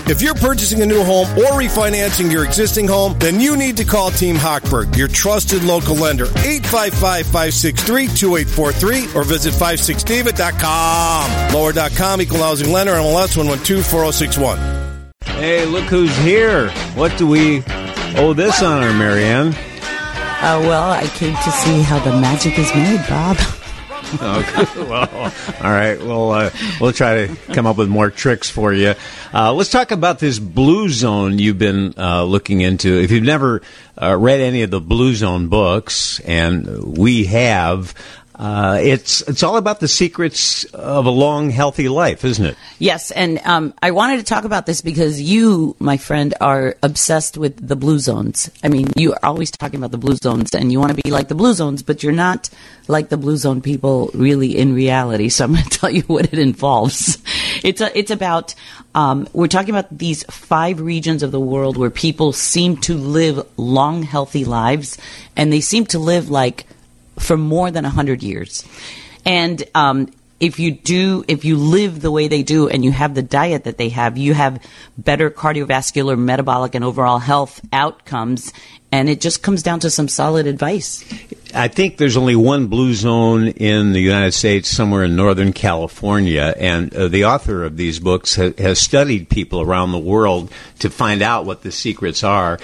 If you're purchasing a new home or refinancing your existing home, then you need to call Team Hochberg, your trusted local lender. 855-563-2843 or visit 56david.com. Lower.com, equal housing lender, MLS 1124061. Hey, look who's here. What do we owe this honor, Marianne? Well, I came to see how the magic is made, Bob. Okay. Well, all right. Well, we'll try to come up with more tricks for you. Let's talk about this Blue Zone you've been looking into. If you've never read any of the Blue Zone books, and we have, it's all about the secrets of a long, healthy life, isn't it? Yes, and I wanted to talk about this because you, my friend, are obsessed with the Blue Zones. I mean, you are always talking about the Blue Zones, and you want to be like the Blue Zones, but you're not like the Blue Zone people really in reality. So I'm going to tell you what it involves. It's about, we're talking about these 5 regions of the world where people seem to live long, healthy lives, and they seem to live like for more than 100 years. And if you live the way they do and you have the diet that they have, you have better cardiovascular, metabolic, and overall health outcomes. And it just comes down to some solid advice. I think there's only one Blue Zone in the United States, somewhere in Northern California, and the author of these books has studied people around the world to find out what the secrets are.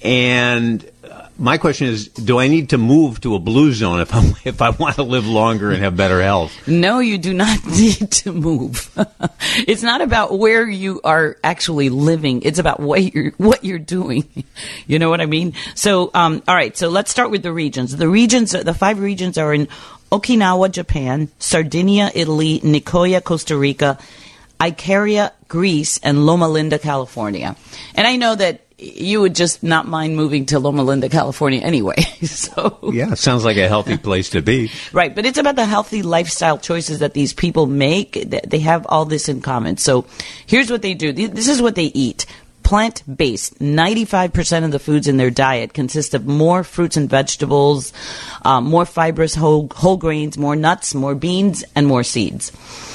And my question is, do I need to move to a Blue Zone if I want to live longer and have better health? No, you do not need to move. It's not about where you are actually living. It's about what you're doing. You know what I mean? So, all right. So let's start with the regions. The 5 regions are in Okinawa, Japan, Sardinia, Italy, Nicoya, Costa Rica, Icaria, Greece, and Loma Linda, California. And I know that you would just not mind moving to Loma Linda, California anyway. So yeah, sounds like a healthy place to be. Right, but it's about the healthy lifestyle choices that these people make. They have all this in common. So here's what they do. This is what they eat. Plant-based. 95% of the foods in their diet consist of more fruits and vegetables, more fibrous whole grains, more nuts, more beans, and more seeds.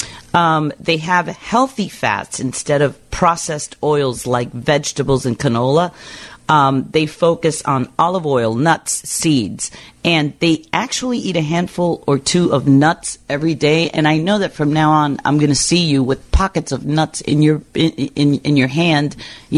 They have healthy fats instead of processed oils like vegetables and canola. They focus on olive oil, nuts, seeds, and they actually eat a handful or 2 of nuts every day. And I know that from now on, I'm going to see you with pockets of nuts in your hand,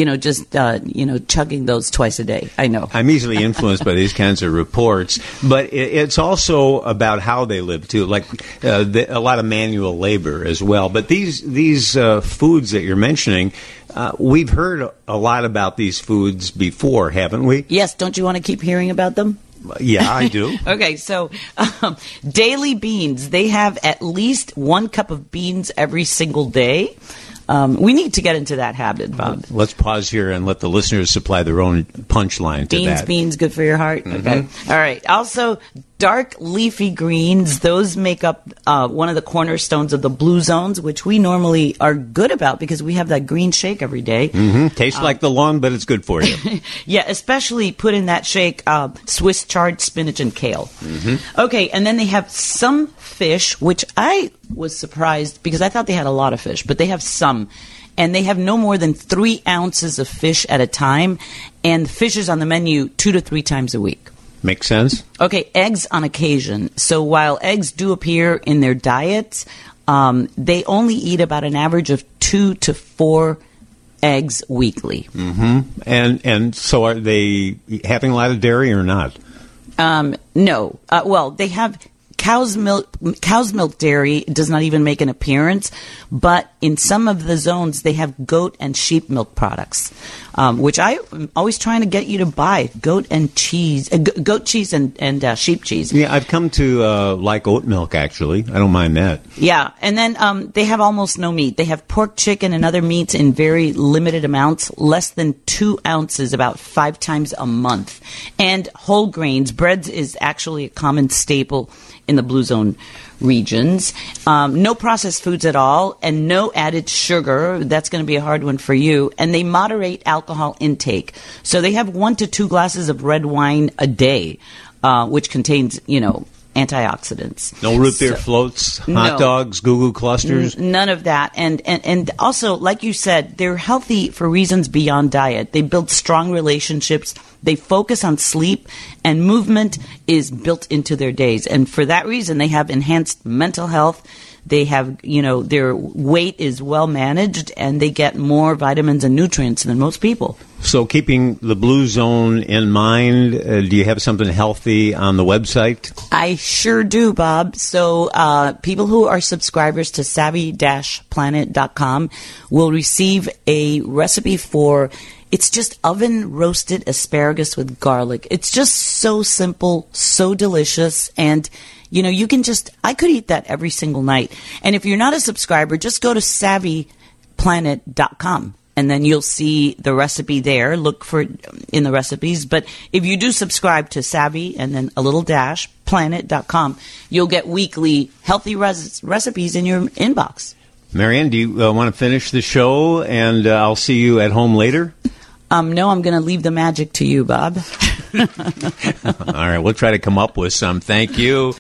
chugging those twice a day. I know. I'm easily influenced by these kinds of reports, but it's also about how they live too, like a lot of manual labor as well. But these foods that you're mentioning, we've heard a lot about these foods before, haven't we? Yes. Don't you want to keep hearing about them? Yeah, I do. Okay, so daily beans. They have at least 1 cup of beans every single day. We need to get into that habit, Bob. Let's pause here and let the listeners supply their own punchline to that. Beans, good for your heart? Mm-hmm. Okay. All right. Also, dark leafy greens. Those make up one of the cornerstones of the Blue Zones, which we normally are good about because we have that green shake every day. Mm-hmm. Tastes like the lawn, but it's good for you. Yeah, especially put in that shake Swiss chard, spinach, and kale. Mm-hmm. Okay, and then they have some fish, which I was surprised because I thought they had a lot of fish, but they have some. And they have no more than 3 ounces of fish at a time, and fish is on the menu 2 to 3 times a week. Makes sense. Okay, eggs on occasion. So while eggs do appear in their diets, they only eat about an average of 2 to 4 eggs weekly. Mm-hmm. And so are they having a lot of dairy or not? No. Well, they have cow's milk dairy does not even make an appearance, but in some of the zones they have goat and sheep milk products, which I'm always trying to get you to buy goat cheese and sheep cheese. Yeah, I've come to like oat milk, actually. I don't mind that. Yeah, and then they have almost no meat. They have pork, chicken, and other meats in very limited amounts, less than 2 ounces, about 5 times a month. And whole grains. Bread is actually a common staple in the Blue Zone regions. No processed foods at all, and no added sugar. That's going to be a hard one for you. And they moderate alcohol intake. So they have 1 to 2 glasses of red wine a day, which contains, antioxidants. No root beer floats, hot dogs, Goo Goo clusters? None of that. And also, like you said, they're healthy for reasons beyond diet. They build strong relationships. They focus on sleep, and movement is built into their days. And for that reason, they have enhanced mental health. They have, their weight is well managed, and they get more vitamins and nutrients than most people. So keeping the Blue Zone in mind, do you have something healthy on the website? I sure do, Bob. So people who are subscribers to savvy-planet.com will receive a recipe for, it's just oven roasted asparagus with garlic. It's just so simple, so delicious, and you can I could eat that every single night. And if you're not a subscriber, just go to savvyplanet.com. And then you'll see the recipe there. Look for it in the recipes. But if you do subscribe to Savvy and then a little dash, planet.com, you'll get weekly healthy recipes in your inbox. Marianne, do you want to finish the show and I'll see you at home later? No, I'm going to leave the magic to you, Bob. All right, we'll try to come up with some. Thank you.